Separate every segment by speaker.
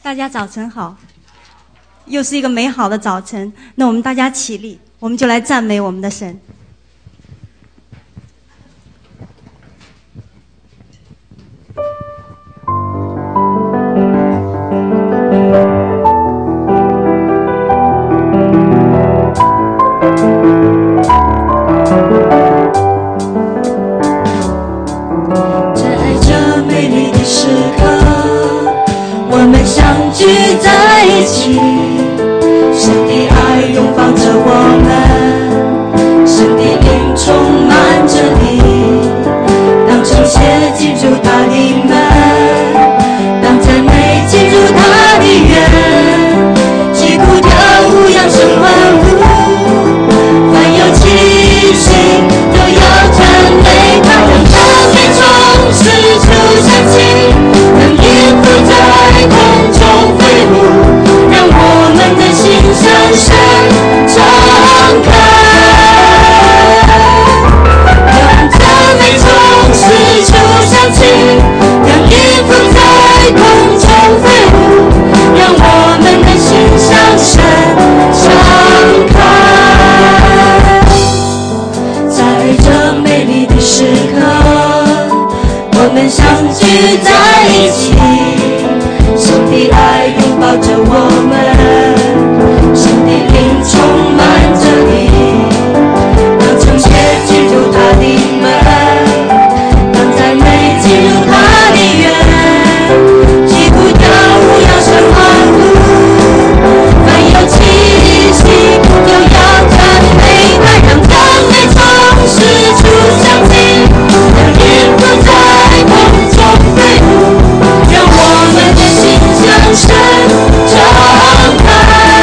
Speaker 1: 大家早晨好，又是一个美好的早晨。那我们大家起立，我们就来赞美我们的神。
Speaker 2: 在这美丽的时刻，我们相聚在一起，神的爱拥抱着我们，神的灵充满着你。当圣洁进入他的门，当赞美进入他的园，击鼓跳舞扬声欢呼，凡有气息都要赞美他，让赞美从四处响起，让音符在空中飞舞，让我们的心向神敞开，让赞美从四处响起，让音符在空中飞舞，让我们的心向神敞开。在这美丽的时刻，我们相聚在一起，神的爱拥抱着我们，神的灵充满着你。当圣洁进入他的门，当赞美进入他的园，击鼓跳舞扬声欢呼，凡有气息都要赞美他，让赞美从四处响起，让音符在空中飞舞，让我们的心向神敞开，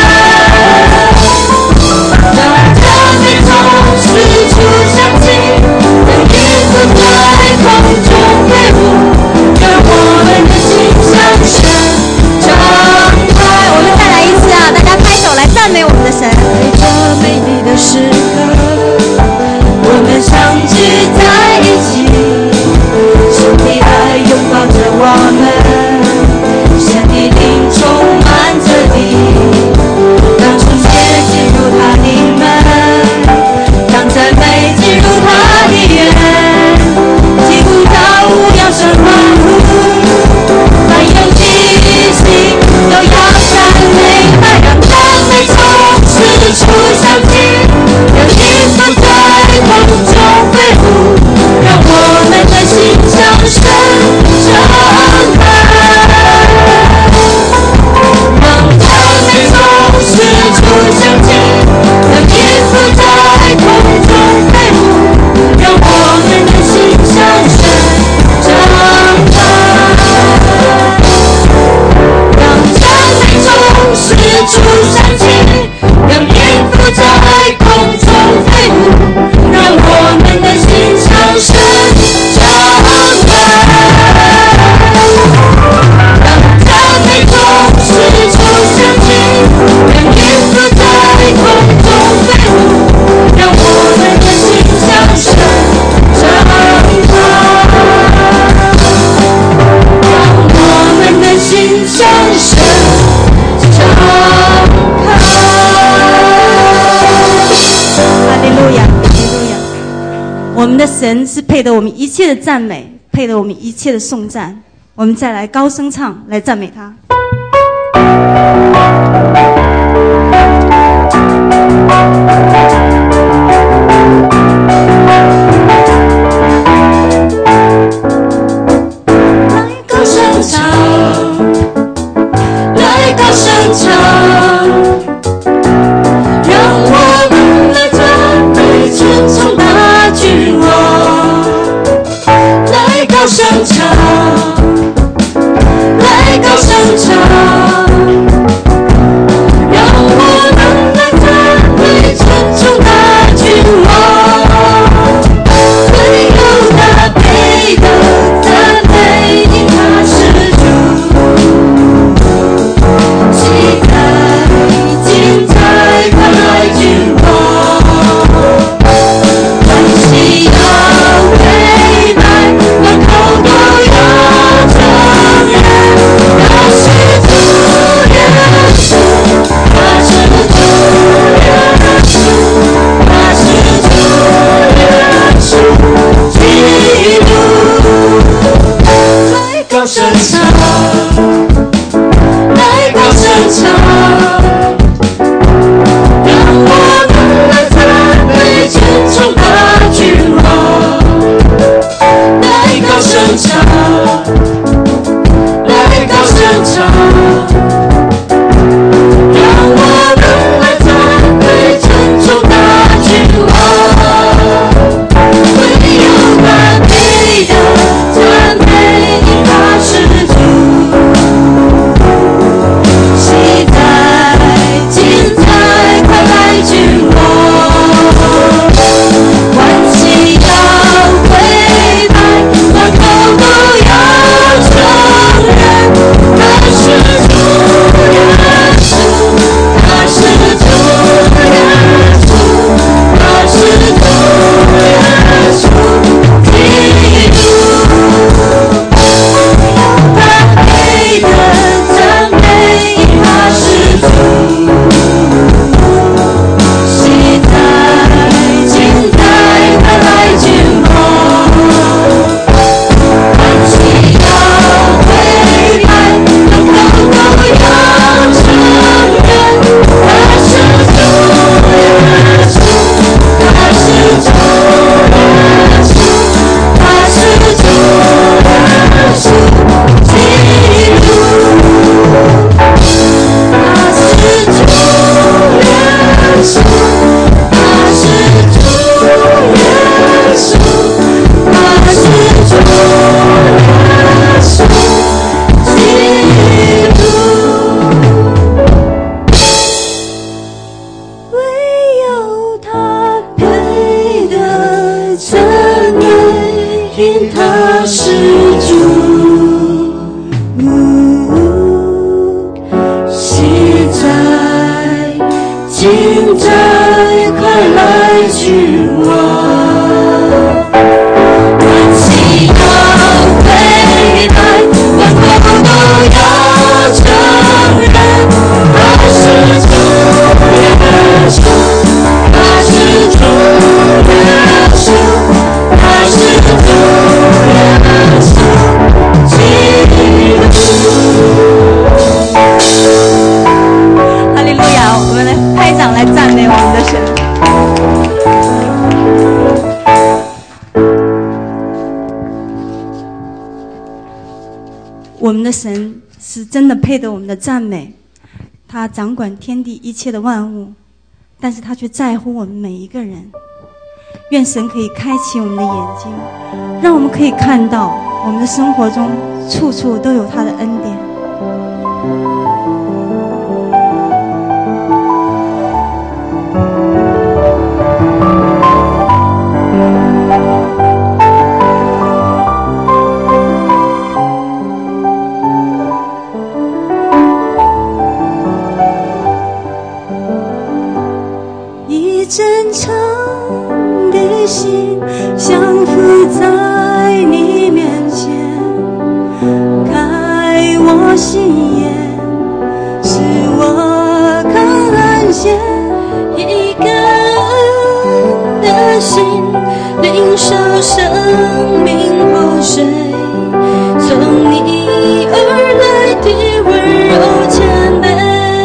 Speaker 2: 让赞美从四处响起，让音符在空中飞舞，让我们的心向神敞开。
Speaker 1: 我们再来一次啊！大家拍手来赞美我们的神。
Speaker 2: 在这美丽的时刻，我们相聚在一起，神的爱拥抱着我们，神的灵充满着你。当圣洁进入他的门，当赞美进入他的园，击鼓跳舞扬声欢呼，凡有气息都要赞美他，让赞美从四处响起，让音符在空中飞舞，让我们的心向神敞开，让赞美从四处响起，让音符在空中飞舞，让我们的心向神敞开，让赞美从四处响起，让音符在空中飞舞，让我们的心向神敞开，让赞美从四处响起，让音符在空中飞舞，让我们的心向神敞开，让我们的心向神敞开。
Speaker 1: 哈利路亚，哈利路亚！我们的神是配得我们一切的赞美，配得我们一切的颂赞。我们再来高声唱，来赞美他。
Speaker 2: 来高声唱，来高声唱，让我们来赞美尊崇大君王。来高声唱，来高声唱，让我们来赞美尊崇因他是主。现在，今在，快来娶我。万喜要回来，万国都要承认，他是主耶稣，他是主耶稣，他是主耶稣基督。
Speaker 1: 哈利路亚！我们来拍掌来赞美我们的神。我们的神是真的配得我们的赞美，他掌管天地一切的万物，但是他却在乎我们每一个人。愿神可以开启我们的眼睛，让我们可以看到我们的生活中处处都有他的恩典。
Speaker 2: 真诚的心降服在你面前，开我心眼，使我看见一个人的心，领受生命活水，从你而来的温柔谦卑。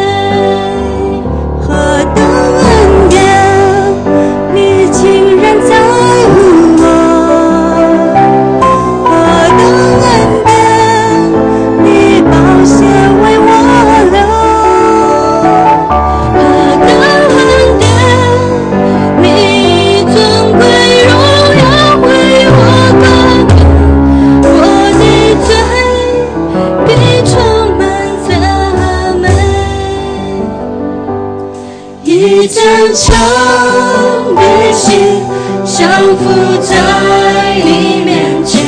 Speaker 2: 真诚的心降服在你面前，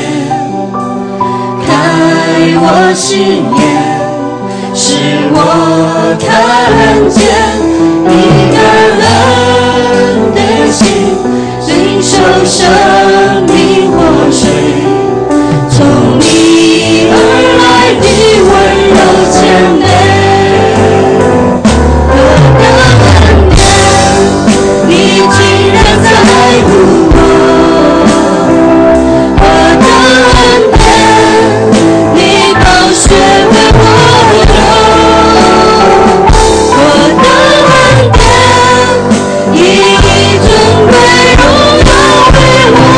Speaker 2: 开我心眼，使我看见一个人的心，领受生命活水，从你而来的温柔谦卑。你竟然在乎我，我的恩典，你宝血为我流，我的恩典，以尊贵荣耀为我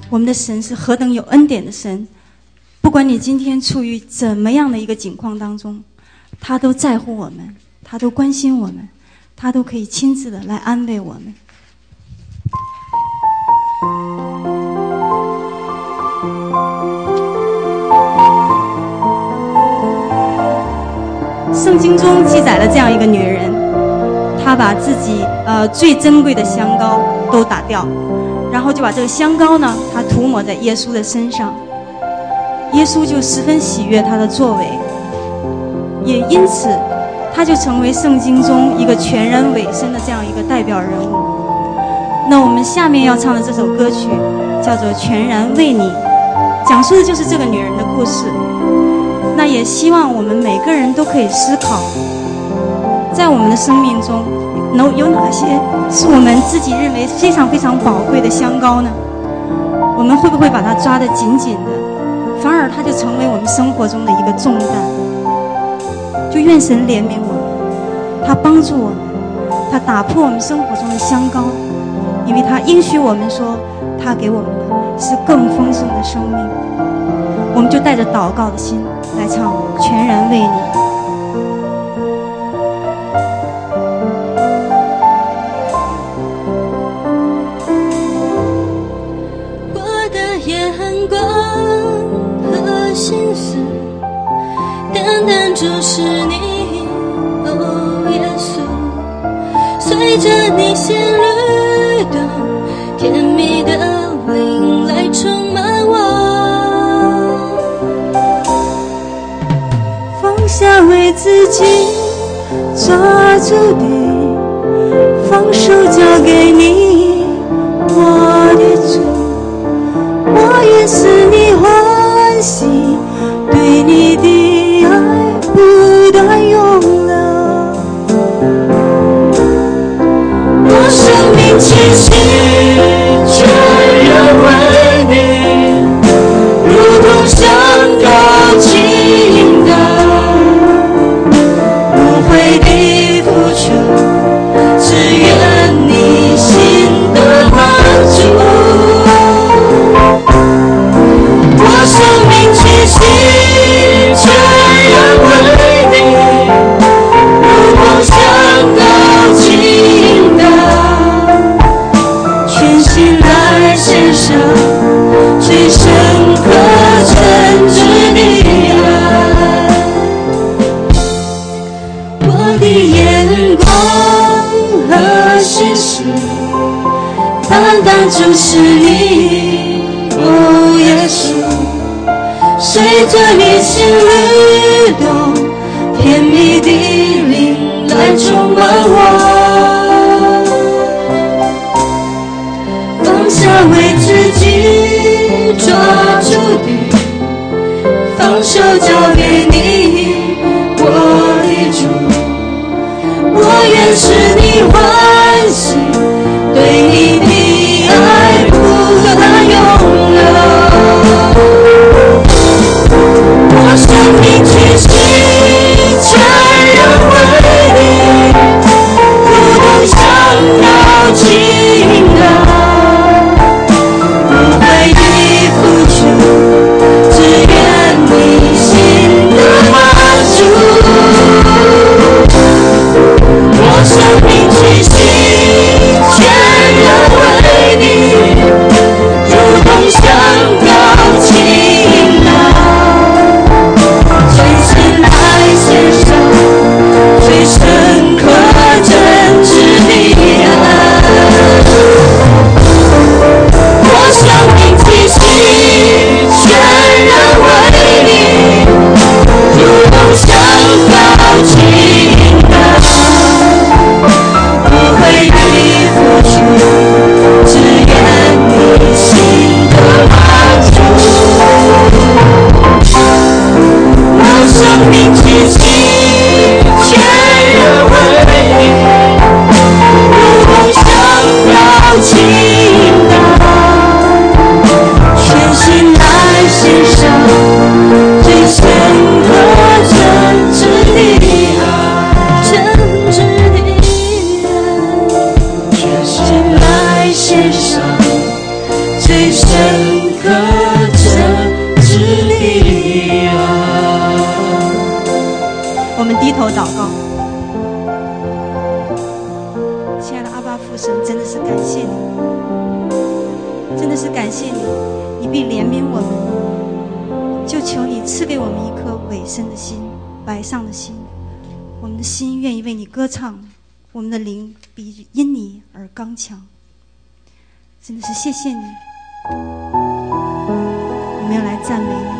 Speaker 1: 我们的神是何等有恩典的神，不管你今天处于怎么样的一个境况当中，他都在乎我们，他都关心我们，他都可以亲自的来安慰我们。圣经中记载了这样一个女人，她把自己最珍贵的香膏都打掉，然后就把这个香膏呢，她涂抹在耶稣的身上，耶稣就十分喜悦她的作为，也因此她就成为圣经中一个全然委身的这样一个代表人物。那我们下面要唱的这首歌曲叫做《全然为你》，讲述的就是这个女人的故事。那也希望我们每个人都可以思考，在我们的生命中有哪些是我们自己认为非常非常宝贵的香膏呢？我们会不会把它抓得紧紧的，反而它就成为我们生活中的一个重担？就愿神怜悯我们，他帮助我们，他打破我们生活中的香膏，因为他应许我们说，他给我们的是更丰盛的生命。我们就带着祷告的心来唱《全然为你》。
Speaker 2: 我的眼光和心思单单注视你，哦耶稣，随着你心律动，甜蜜的灵来充满我。放下为自己抓住的，放手交给你，我的主，我愿使你欢喜，对你的爱不断永留。我生命气息全然为你，如同香膏倾倒，无悔的付出，只愿你心的满足。我生命气息全然为你，如同香膏倾倒，全心来献上最深刻真挚的爱。我的眼光和心思单单注视你，哦耶稣，随着你心律动，甜蜜的灵来充满我。放下为自己抓住的，放手交给你，我的主，我愿使你欢喜，对你的爱不断永留。我生命气息全然为你，如同香膏倾倒，无悔的付出，只愿你心的满足。我生命气息
Speaker 1: 我祷告。亲爱的阿爸父神，真的是感谢你，真的是感谢你，你必怜悯我们，就求你赐给我们一颗委身的心，白上的心，我们的心愿意为你歌唱，我们的灵必因你而刚强。真的是谢谢你，我们要来赞美你。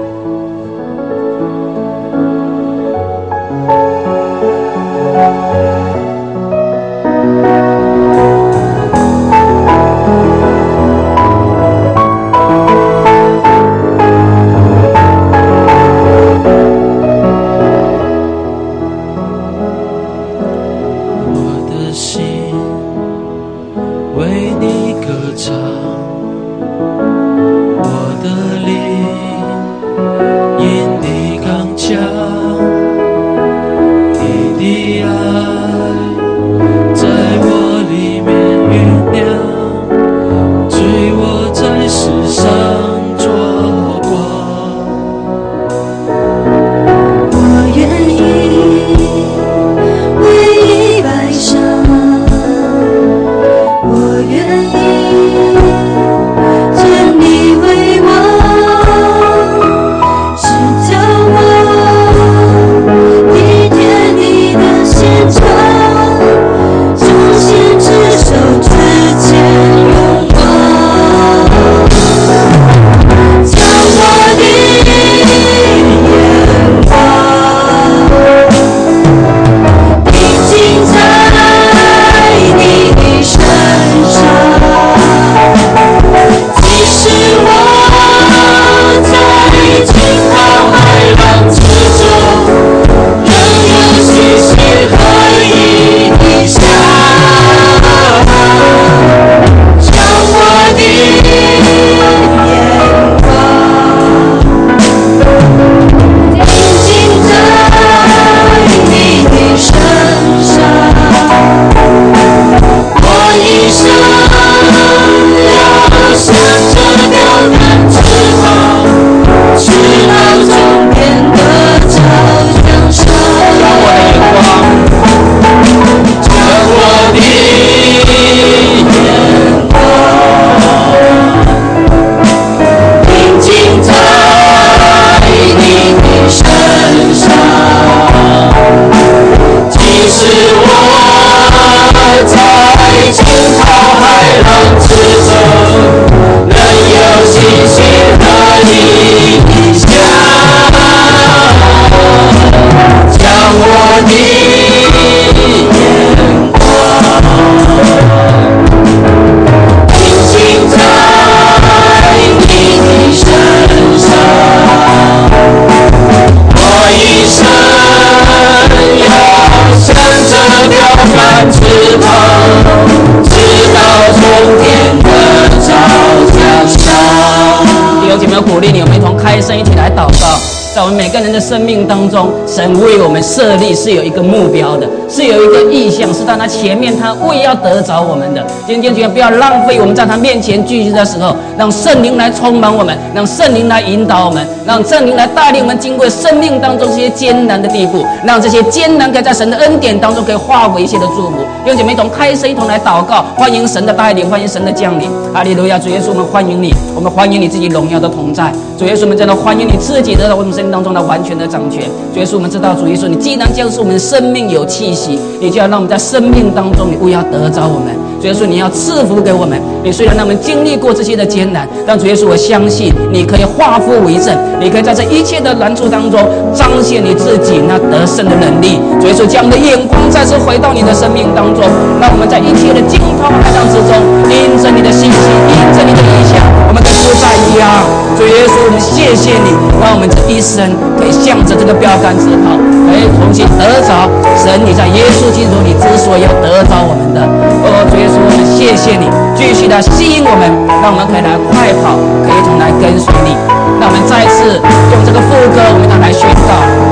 Speaker 3: 在我们每个人的生命当中，神为我们设立是有一个目标的，是有一个意向，是在他前面，他为要得着我们的。今天不要浪费我们在他面前聚集的时候，让圣灵来充满我们，让圣灵来引导我们，让圣灵来带领我们经过生命当中这些艰难的地步，让这些艰难可以在神的恩典当中可以化为一切的祝福。弟兄姐妹，一同开声，一同来祷告，欢迎神的带领，欢迎神的降临。哈利路亚！主耶稣，我们欢迎你，我们欢迎你自己荣耀的同在。主耶稣，我们真的欢迎你自己得到我们生命当中的完全的掌权。主耶稣，我们知道，主耶稣，你既然将是我们生命有气息，你就要让我们在生命当中，你不要得着我们。主耶稣，你要赐福给我们。你虽然让我们经历过这些的艰难，但主耶稣，我相信你可以化腐为正，你可以在这一切的难处当中彰显你自己那得胜的能力。主耶稣，将我们的眼光再次回到你的生命当中，让我们在一切的惊涛骇浪之中，因着你的信息，因着你的意向，我们跟主在一样。主耶稣，我们谢谢你，让我们这一生可以向着这个标杆直跑，可以重新得着神你在耶稣基督你之所以要得着我们的。主耶稣，我们谢谢你，继续的吸引我们，让我们可以来快跑，可以一同来跟随你。让我们再次用这个副歌，我们一同来宣告，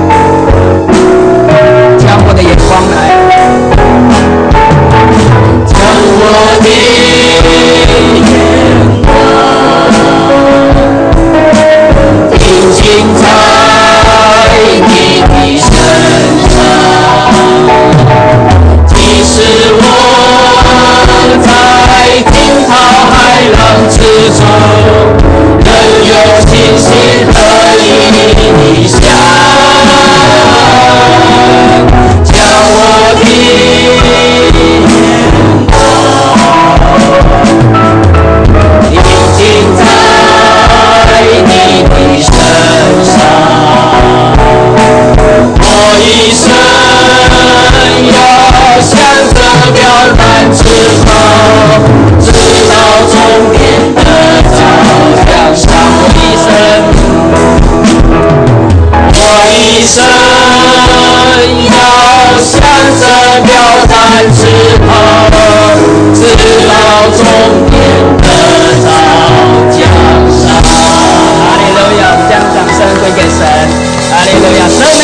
Speaker 3: 将我的眼光来，将我的眼光定睛在你的身上。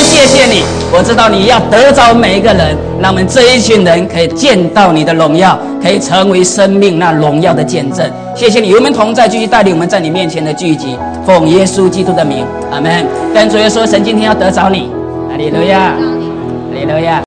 Speaker 3: 谢谢你，我知道你要得着每一个人，让我们这一群人可以见到你的荣耀，可以成为生命那荣耀的见证。谢谢你与我们同在，继续带领我们在你面前的聚集，奉耶稣基督的名，阿们。跟主耶稣，神今天要得着你，哈利路亚，哈利路亚。